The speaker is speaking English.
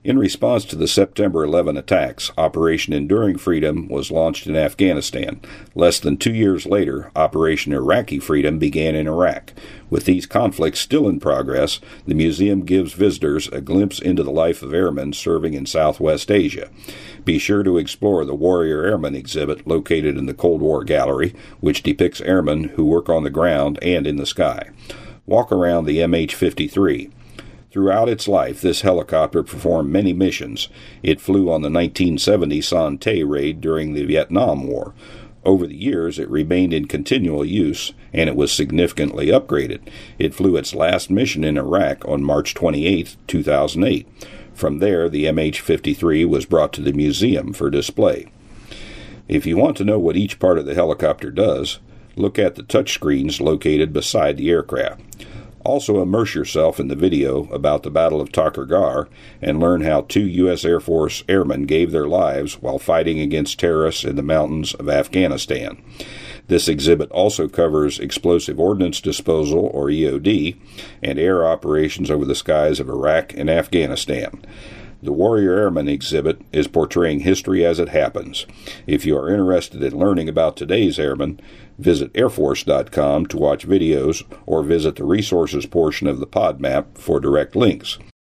In response to the September 11 attacks, Operation Enduring Freedom was launched in Afghanistan. Less than 2 years later, Operation Iraqi Freedom began in Iraq. With these conflicts still in progress, the museum gives visitors a glimpse into the life of airmen serving in Southwest Asia. Be sure to explore the Warrior Airman exhibit located in the Cold War Gallery, which depicts airmen who work on the ground and in the sky. Walk around the MH-53. Throughout its life, this helicopter performed many missions. It flew on the 1970 Son Tay raid during the Vietnam War. Over the years, it remained in continual use, and it was significantly upgraded. It flew its last mission in Iraq on March 28, 2008. From there, the MH-53 was brought to the museum for display. If you want to know what each part of the helicopter does, look at the touchscreens located beside the aircraft. Also immerse yourself in the video about the Battle of Takur Ghar and learn how 2 U.S. Air Force airmen gave their lives while fighting against terrorists in the mountains of Afghanistan. This exhibit also covers explosive ordnance disposal, or EOD, and air operations over the skies of Iraq and Afghanistan. The Warrior Airman exhibit is portraying history as it happens. If you are interested in learning about today's airmen, visit airforce.com to watch videos or visit the resources portion of the pod map for direct links.